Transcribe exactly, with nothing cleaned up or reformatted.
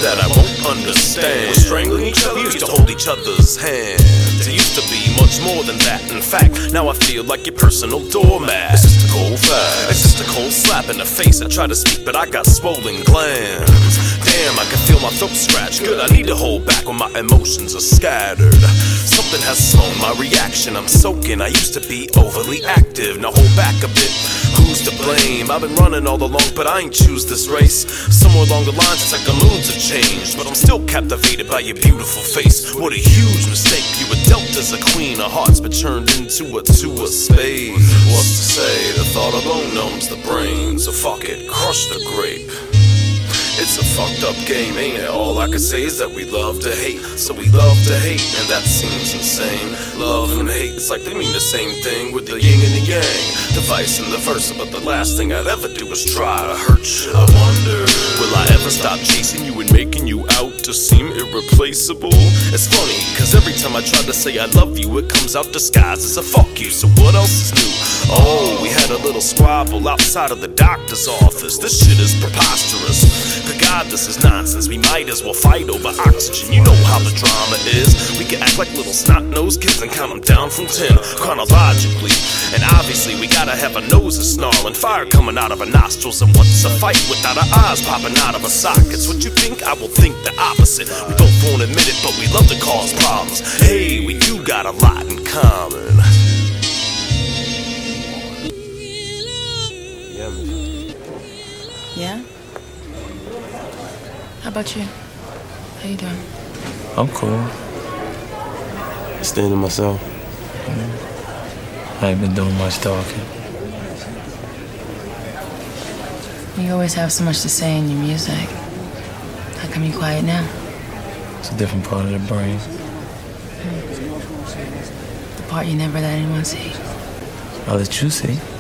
that I won't understand. We're strangling each other, we used to hold each other's hands. It used to be much more than that. In fact, now I feel like your personal doormat. It's just a cold fact. It's just a cold slap in the face. I try to speak, but I got swollen glands. Damn, I can feel my throat scratch. Good, I need to hold back when my emotions are scattered. Something has slowed my reaction. I'm soaking. I used to be overly active. Now hold back a bit. Who's to blame? I've been running all along, but I ain't choose this race. Somewhere along the lines, it's like the moods have changed, but I'm still captivated by your beautiful face. What a huge mistake. You were dealt as a queen of hearts, but turned into a two of spades. What's to say? The thought alone numbs the brain, so fuck it, crush the grape. It's a fucked up game, ain't it? All I can say is that we love to hate, so we love to hate, and that seems insane. Love and hate, it's like they mean the same thing with the yin and the yang, the vice and the versa, but the last thing I'd ever do is try to hurt you. I wonder, will I ever stop chasing you and making you out to seem irreplaceable? It's funny, cause every time I try to say I love you, it comes out disguised as a fuck you, so what else is new? Oh, we had a little squabble outside of the doctor's office. This shit is preposterous. Good God, this is nonsense. We might as well fight over oxygen. You know how the drama is. We can act like little snot-nosed kids and count them down from ten chronologically. And obviously we gotta have our noses snarling, fire coming out of our nostrils. And what's a fight without our eyes popping out of our sockets? What you think? I will think the opposite. We both won't admit it, but we love to cause problems. Hey, we do got a lot in common. Yeah? How about you? How you doing? I'm cool. Staying to myself. Mm-hmm. I ain't been doing much talking. You always have so much to say in your music. How come you quiet now? It's a different part of the brain. The part you never let anyone see. I'll let you see.